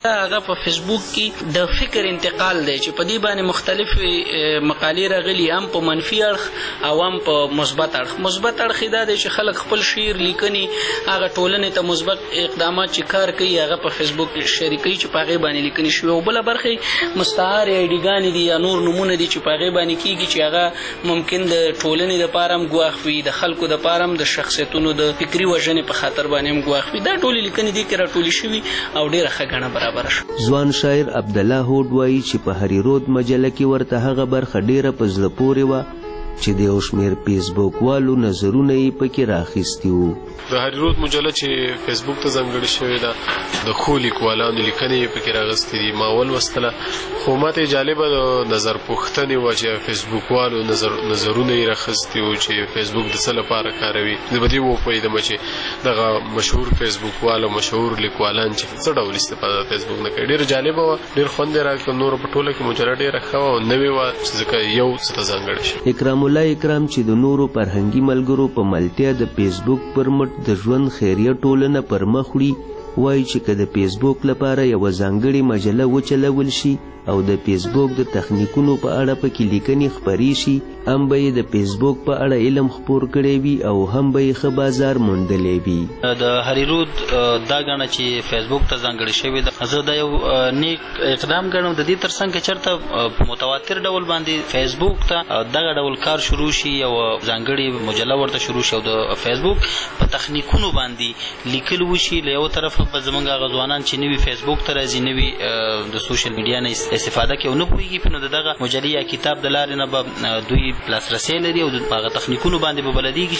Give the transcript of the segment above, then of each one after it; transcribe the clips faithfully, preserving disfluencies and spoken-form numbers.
هغه په فیسبوک کې د فکر انتقال دی چې په دې باندې مختلفې مقالې راغلي، هم په منفي اړخ او هم په مثبت اړخ. مثبت اړخ دا دی چې خلک خپل شعر لیکنې هغه ټولنې ته مثبت اقدامات چې کار کوي هغه په فیسبوک شریکوي چې په هغې باندې لیکنې شوي، او بله برخه مستعارې ایډیګانې دي یا نور نومونه دي چې په هغې باندې کېږي چې هغه ممکن د ټولنې دپاره هم ګواښ وي، د خلکو دپاره هم د شخصیتونو د فکري وژنې په خاطر باندې هم ګواښ وي. دا ټولې لیکنې دې کې راټولې شوي او ډېره ښه ګڼه برابره. ځوان شاعر عبدالله هوډ وایي چې په هری رود مجله کې ورته هغه برخه ډیره په زړه پورې وه چې د یو شمېر فیسبوک والو نظرونه یې پکې راخیستي وو. د هری رود مجله چې فیسبوک ته ځانګړې شوې ده، د ښو لیکوالانو لیکنې یې پکې راغستې دي. ما ولوستله، خو ماته جالبه د نظر پوښتنې وه چې فیسبوک والو نظر نظرونه یې راخیستي وو چې فیسبوک د څه لپاره کاروي. زه به دې وپوهېدم چې دغه مشهور فیسبوک والا مشهور لیکوالان چې څه ډول استفاده د فیسبوک نه کوي. ډېره جالبه وه، ډېر خوند یې راکړ. نورو په ټوله کې مجله ډېره ښه وه او نوې وه ځکه یو څه ته ځانګړې شي. اکرام الله اکرام چې د نورو فرهنګي ملګرو په ملتیا د فیسبوک پر مټ د ژوند خیریه ټولنه پر مخ وړي، وایي چې که د فیسبوک لپاره یوه ځانګړې مجله وچلول شي او د فیسبوک د تخنیکونو په اړه پکې لیکنې خپرې شي، هم به یې د فیسبوک په اړه علم خپور کړی وي او هم به یې ښه بازار موندلی وي. د هری رود دا ګڼه چې فیسبوک ته ځانګړې شوې ده، زه دا یو نیک اقدام ګڼم. د دې تر څنګ که چېرته په متواتر ډول باندې فیسبوک ته دغه ډول کار شروع شي، یو ځانګړې مجله ورته شروع شي او د فیسبوک په تخنیکونو باندې لیکل وشي. له یو طرفه به زموږ هغه ځوانان چې نوي فیسبوک ته راځي، نوي د سوشل میډیا نه استفاده کوي او نه پوهېږي، نو د دغه مجلې یا کتاب د لارې نه به دوی لاسرسی لري او په هغه تخنیکونو باندې به بلدېږي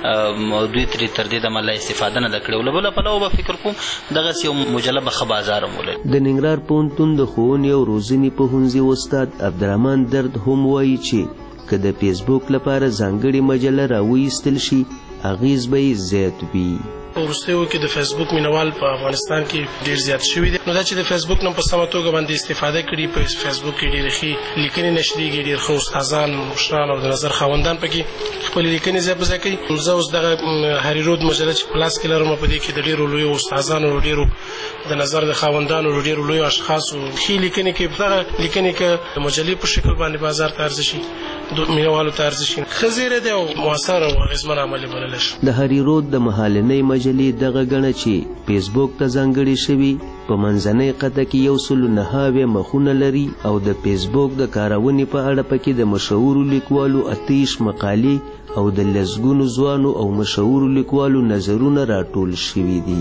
چې دوی ترې تر دې دمه لا استفاده نه ده کړې. او له بله پلوه به فکر کوم دغسې یو مجله به ښه بازار هم ولري. د ننګرهار پوهنتون د ښوونې او روزنې پوهنځي استاد عبدالرحمن درد هم وایي چې که د فیسبوک لپاره ځانګړې مجله راوایستل شي اغېز به یې زیات وي. وروستیو کې د فیسبوک مینوال په افغانستان کې ډیر زیات شوي دي، نو دا چې د فیسبوک نه په سمه توګه باندې استفاده کړي، په فیسبوک کې ډېرې ښې لیکنې نشریږي، ډېر ښه استادان، مشران او د نظر خاوندان پکې خپلې لیکنې ځای په ځای کوي. زه اوس دغه هری رود مجله چې په لاس کې لرم، په دې کې د ډېرو لویو استادانو، ډېرو د نظر د خاوندانو، ډېرو لویو اشخاصو ښې لیکنې کوي. په دغه لیکنې کې د مجلې په شکل باندې بازار ته عرضه شي، مینوالو ته عرضه شي، ښه زیری دی او مؤثر او اغېزمن عمل یې بللی شي. د هری رود د مهالنۍ مجلې دغه ګڼه چې فیسبوک ته ځانګړې شوي په منځنۍ قطعه کې یو سلو نهه اویا مخونه لري او د فیسبوک د کارونې په اړه پکې د مشهورو لیکوالو اتیش مقالې او د لسګونو ځوانو او مشهورو لیکوالو نظرونه راټول شوي دي.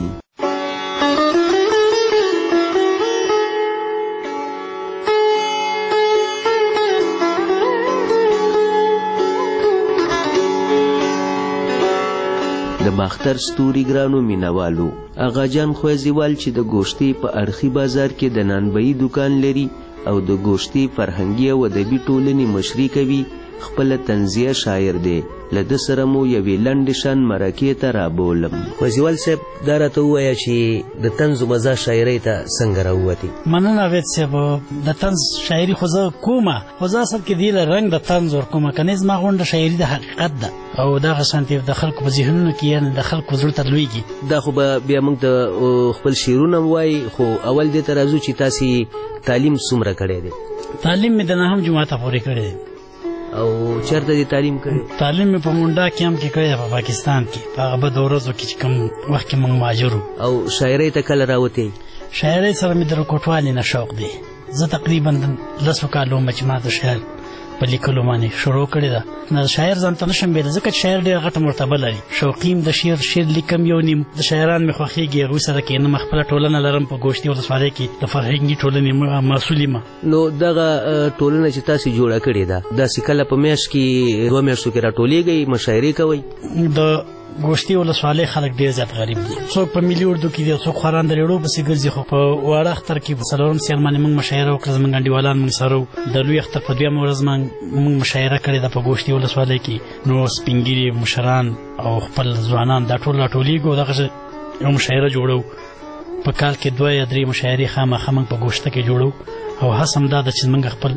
د باختر ستوري ګرانو مینوالو، اغاجان خویزیوال چې د ګوشتې په اړخي بازار کې د نانبهي دکان لري او د ګوشتې فرهنګي او ادبي ټولنې مشري کوي، خپله تنزیه شاعر دی. له ده سره مو یوې لنډې شان مرکې ته رابولم. خویزیوال صاحب دا راته ووایه چې د طنز و مزاح شاعرۍ ته څنګه راووتې؟ مننه وید صاحب، د طنز شاعري خو زه کومه، خو زه اصل کې دې له رنګ د طنز ورکومه، که نه زما غونډه شاعري د حقیقت ده او دغه شانتې د خلکو په ذهنونو کې یعنې د خلکو زړه ته لویږي. دا خو به بیا موږ د خپل شعرونه وایي، خو اول دې ته راځو چې تاسې تعلیم څومره کړی دی؟ تعلیم مې د نهم جماعته پورې کړی دی. او چېرته دې تعلیم کړی؟ تعلیم مې په مونډا کې هم کې کړی دی، په پاکستان کې، په هغه بدو ورځو کې چې کوم وخت کې موږ مهاجر وو. او شاعرۍ ته کله راوتې؟ شاعرۍ سره مې د رکوټوالي نه شوق دی. زه تقریبا لسو کالو ومه چې ما د شعر په لیکلو باندې شروع کړې ده. د شاعر ځان ته نشم ویلی ځکه چې شاعر ډېره غټه مرتبه لري. شوقیم د شعر شعر لیکم یو نیم، د شاعران مې خوښېږي، هغوی سره کښېنم، خپله ټولنه لرم په ګوشتې ولسوالۍ کې د فرهنګي ټولنې مسؤل یم. نو دغه ټولنه چې تاسې جوړه کړې ده، داسې کله په میاشت کې دوه میاشتو کې راټولېږئ، مشاعرې کوئ؟ د ګوشتې ولسوالۍ خلک ډېر زیات غریب دي، څوک په ملي اردو کې دي او څوک خوران د ریړو پسې ګرځي، خو په واړه اختر کې په څلورم سیال باندې موږ مشاعره وکړه، زموږ انډیوالان موږ سره وو. د لوی اختر په دویمه ورځ موږ مشاعره کړې ده په ګوشتې ولسوالۍ کې. نو سپین ږیري مشران او خپل ځوانان دا ټول راټولېږو، دغه یو مشاعره جوړو. په کال کې دوه یا درې مشاعرې خامخا موږ په ګوشته کې جوړو او هڅه هم دا ده چې موږ خپل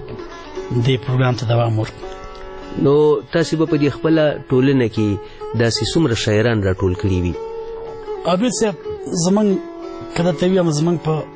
دې پروګرام ته دوام ورکړو. نو تاسې به په دې خپله ټولنه کې داسې څومره شاعران راټول کړي وي؟ عابد صاحب، زموږ که درته ووایم زموږ په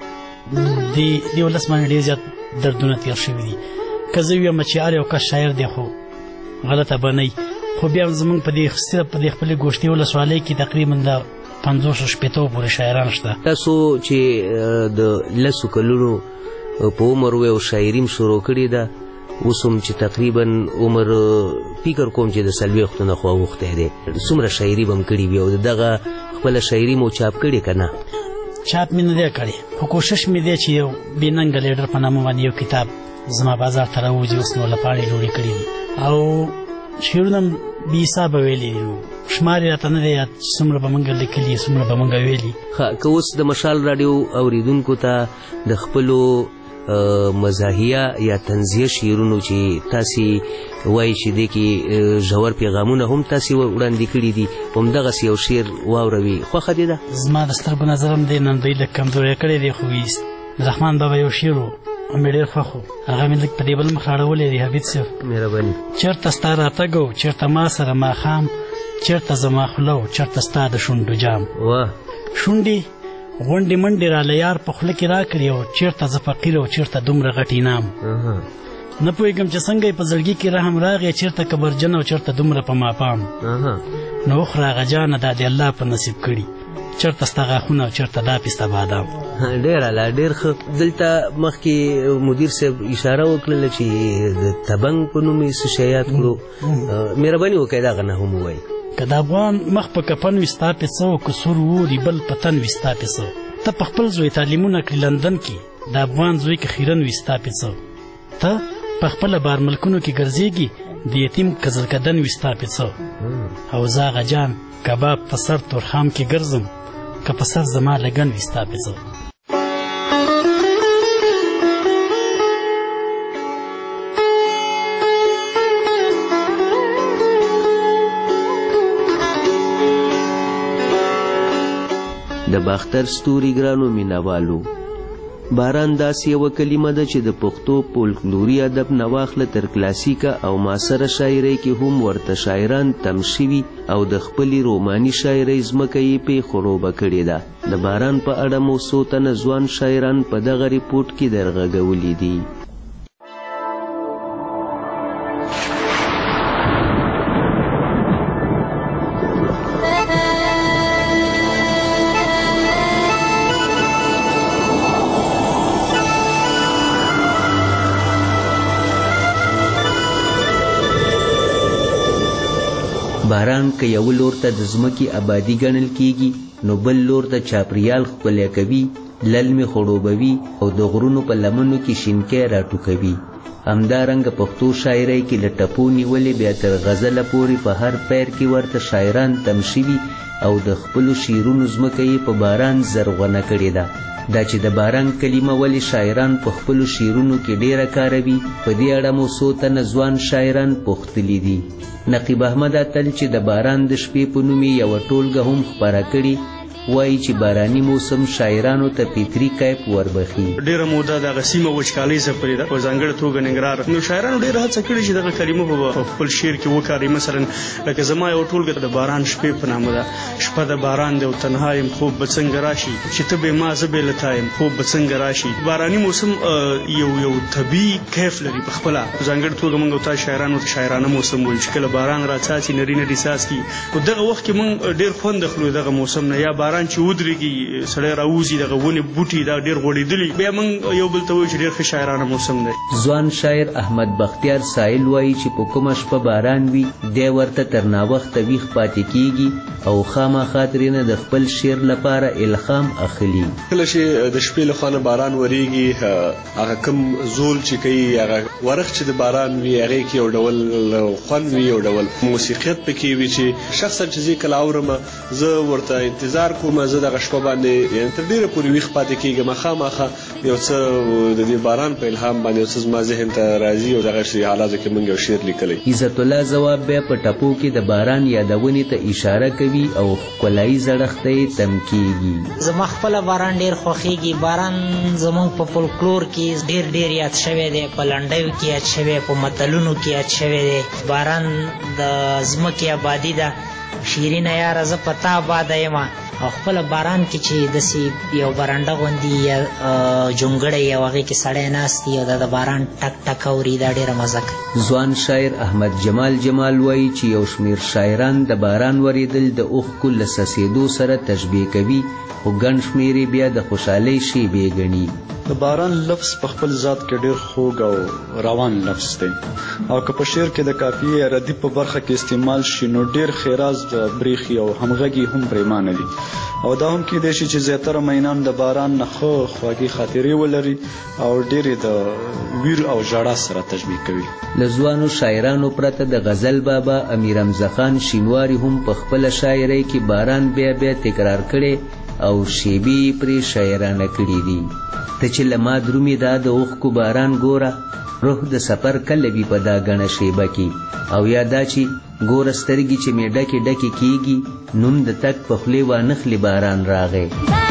دې ولس باندې ډېر زیات دردونه تېر شوي دي. که زه ویم چې هر یو کس شاعر دی خو غلطه به نه خو بیا زمونږ په دې صرف په دې خپلې ګوشتي ولسوالۍ کې تقریبا د پنځوسو شپېتو پورې شاعران شته. تاسو چې د لسو کلونو په عمر وی او شاعري م شروع کړې ده، اوس هم چې تقریبا عمر فکر کوم چې د څلوېښتو نه خوا اوښتی دی، څومره شاعري به م کړې وي او د دغه خپله شاعري مو چاپ کړې که نه؟ چاپ مې نه دی کړی خو کوشش مې دی چې یو بې ننګه لیډر په نامه باندې یو کتاب زما بازار ته راوځي. اوس نو لپاڼې جوړې کړي دي او شعرونه م بې حسابه ویلي دي، شمار یې راته نه دی یاد چې څومره به موږ لیکلي څومره به موږ ویلي. ښه، که اوس د مشال راډیو اورېدونکو ته د خپلو مزاحیه یا تنزیه شعرونو چې تاسې وایي چې دې کې ژور پیغامونه هم تاسې وړاندې کړي دي، همدغسې یو شعر واوروي، خوښه دې ده؟ زما د سترګو نظر هم دی نن دوی لږ کمزوری کړی دی، خو رحمان بابا یو شعر و مې ډېر خوښ و، هغه مې لږ په دې بل مخ راړولی دی. حبیب صاحب مهرباني. چېرته ستا راتګ و چېرته ما سره ماښام، چېرته زما خوله و چېرته ستا د شونډو جام. واه، شونډې غونډې منډې راله یار په خوله کې راکړې او چېرته زه فقیر او چېرته دومره غټ انعام. نه پوهېږم چې څنګه یې په زړګي کې رحم راغی، چېرته کبرجن او چېرته دومره په ماپام. نو وخوره هغه جانه دا د الله په نصیب کړي، چېرته ستا غاښونه او چېرته دا پسته بادام. ډېر اعلی، ډېر ښه. دلته مخکې مدیر صاحب اشاره وکړله چې د تبنګ په نوم یې څه شی یاد کړو، مهرباني وکړئ دغه نه هم ووایي. که د افغان مخ په کفن وي ستا پې څه او که سور ووري بل په تن وي ستا پې څه، ته په خپل زوی تعلیمونه کړي لندن کې، د افغان زوی که خیرن وي ستا پې څه، ته په خپله بار ملکونو کې ګرځېږي، د یتیم که زرکدن وي ستا پې څه، او زه هغه جان کباب په سر تورخام کې ګرځم، که په سر زما لګن وي ستا پې څه. د باختر ستوري ګرانو مینوالو، باران داسې یوه کلمه ده چې د پښتو فولکلوري ادب نه واخله تر کلاسیکه او معاصره شاعرۍ کې هم ورته شاعران تم شوي او د خپلې روماني شاعرۍ ځمکه یې پې خړوبه کړې ده. د باران په اړه مو څو تنه ځوان شاعران په دغه ریپورټ کې درغږولي دي. باران که یو لور ته د ځمکې آبادي ګڼل کیږي نو بل لور ته چاپریال ښکلی کوي، للمې خړوبوي او د غرونو په لمنو کې شینکی راټوکوي. همدارنګه پښتو شاعرۍ کې له ټپو نیولې بیا تر غزله پورې په هر پیر کې ورته شاعران تم شوي او د خپلو شعرونو ځمکه یې په باران زرغونه کړې ده. دا چې د باران کلمه ولې شاعران په خپلو شعرونو کې ډیره کاروي، په دې اړه مو څو تنه ځوان شاعران پوښتلي دي. نقیب احمد اتل چې د باران د شپې په نوم یې یوه ټولګه هم خپره کړې، وایي چې باراني موسم شاعرانو ته فطري کیف وربخي. ډیره موده دغه سیمه وچکالۍ ځپلې ده، په ځانګړې توګه ننګرهار. نو شاعرانو ډیره هڅه کړې چې دغه کلمه په خپل شعر کې وکاروي. مثلا لکه زما یو ټولګه د باران شپې په نامه ده. شپه د باران دی او تنها یم، خوب به څنګه راشي چې ته بې ما زه بې له تا یم، خوب به څنګه راشي. باراني موسم یو یو طبیعي کیف لري په خپله. په ځانګړې توګه موږ او تا شاعرانو ته شاعرانه موسم وایو چې کله باران راڅاڅي نري نري څاڅکي. په دغه وخت کې موږ ډېر خوند اخلو دغه موسم نه. یا باران چې ودرېږي سړی راوځي دغه ونې بوټي دا ډېر غوړېدلي، بیا موږ یو بل ته وایو چې ډېر ښه شاعرانه موسم دی. ځوان شاعر احمد بختیار سایل وایي چې په کومه شپه باران وي دی ورته تر ناوخته ویښ پاتې کیږي او خامخا ترېنه د خپل شعر لپاره الهام اخلي. کله چې د شپې له خوا نه باران ورېږي، هغه کوم زول چې کوي، هغه ورخ چې د باران وي هغې کې یو ډول خوند وي، یو ډول موسیقیت پکې وي چې شخصا چې زه کله اورم زه ورته انتظار کوم، زه دغه شپه باندې یعنې تر ډېره پورې ویښ پاتې کېږم. خامخا یو څه د دې باران په الهام باندې یو څه زما ذهن ته راځي او دغه حالاتو کې موږ یو شعر لیکلی. عزت الله ځواب بیا په ټپو کې د باران یادونې ته اشاره کوي او ښکلایي زړښت یې تم کېږي. زما خپله باران ډېر خوښېږي. باران زموږ په فولکلور کې ډېر ډېر یاد شوی دی، په لنډیو کې یاد شوی، په متلونو کې یاد شوی دی. باران د ځمکې آبادي ده. شیرینه یاره زه په تا آباده یم او خپل باران کې چې داسې یو برنډه غوندي یا جونګړی یا هغې کې سړی ناست وي او دا د باران ټک ټک اوري دا ډېره مزه کوي. ځوان شاعر احمد جمال جمال وایي چې یو شمېر شاعران د باران ورېدل د اوښکو له څڅېدو سره تشبیه کوي خو ګڼ شمېر یې بیا د خوشحالۍ شیبې ګڼي. د باران لفظ په خپل ذات کې ډېر خوږ او روان لفظ دی او که په شعر کې د قافیې یا ردیف په برخه کې استعمال شي نو ډېر ښېراز بریښي او همغږي هم پرېمانه دي او دا هم کیدای شي چې زیاتره مینان د باران نه ښه خواږې خاطرې ولري او ډېرې د ویر او ژړا سره تشبیه کوي. له ځوانو شاعرانو پرته د غزل بابا امیر حمزه خان شینواري هم په خپله شاعرۍ کې باران بیا بیا تکرار کړی او شیبې پرې شاعرانه کړي دي. ته چې له ما درومې دا د اوښکو باران ګوره روح د سفر کله وي په دا ګڼه شیبه کې او یا دا چې ګوره سترګې چې مې ډکې ډکې کېږي نوم د تګ په خولې وانخلي باران راغی.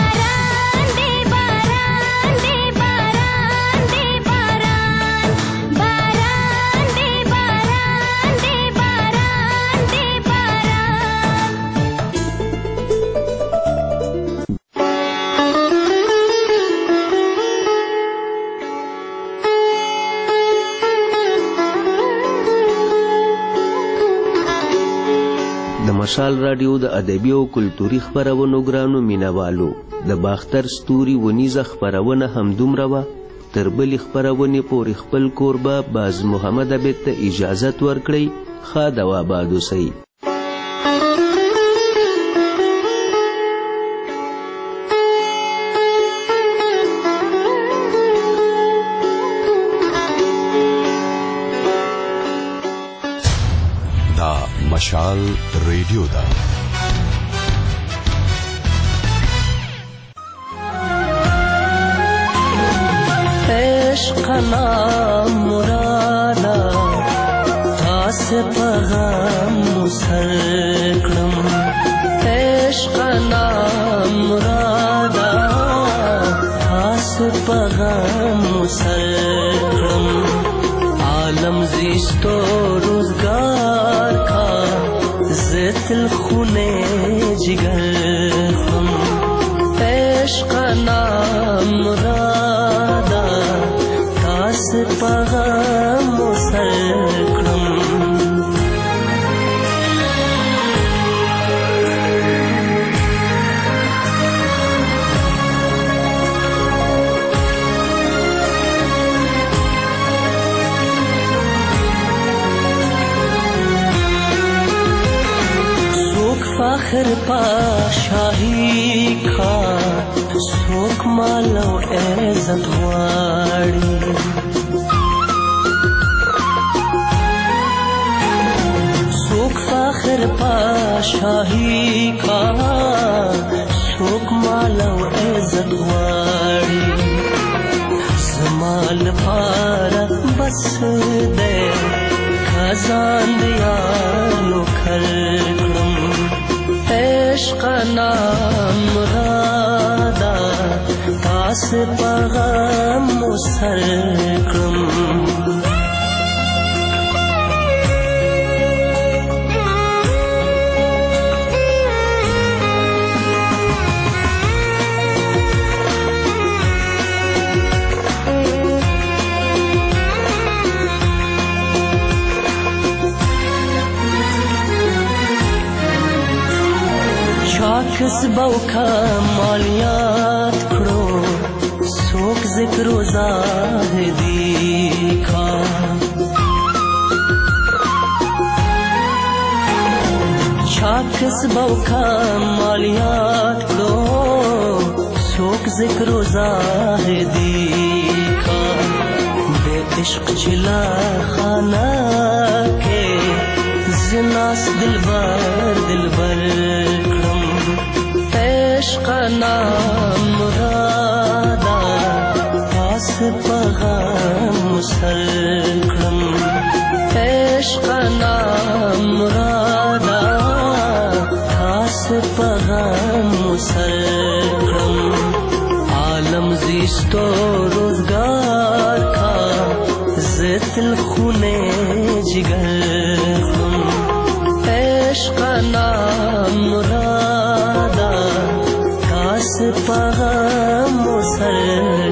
مشال راډیو د ادبي او کلتوري خپرونو ګرانو مینوالو د باختر ستوري ونیزه خپرونه همدومره وه. تر بلې خپرونې پورې خپل کوربه باز محمد عبید ته اجازت ورکړئ. ښاد او آباد اوسئ. مشال ریډیو دا عشق نام مرادا تاس پیغام مسلکم عشق نام مرادا تاس پیغام مسلکم عالم زیستو روزگار کا زیتل خونے جگر خم عشق نام مرادا تاس پیغام مسلکم فخر پاشاہی کا سوک مالو عزت غواړي سوک فخر پاشاہی کا سوک مالو عزت غواړي زمال پارت بس دے خزان دیالو کھلکم عشق نام مرادا تاس پیغام مسلکم کسبو کا مالیات کھڑو سوک ذکر و زاہدی کا کسبو کا مالیات کھڑو سوک ذکر و زاہدی کا بے عشق چلا خانہ کے زناس دلبر دلبر عشق نام مرادا تاس پیغام مسلکم عشق نام مرادا تاس پیغام مسلکم عالم زیستو روزگار کا زیتل خونے جگر خم عشق نام مرادا پغم سر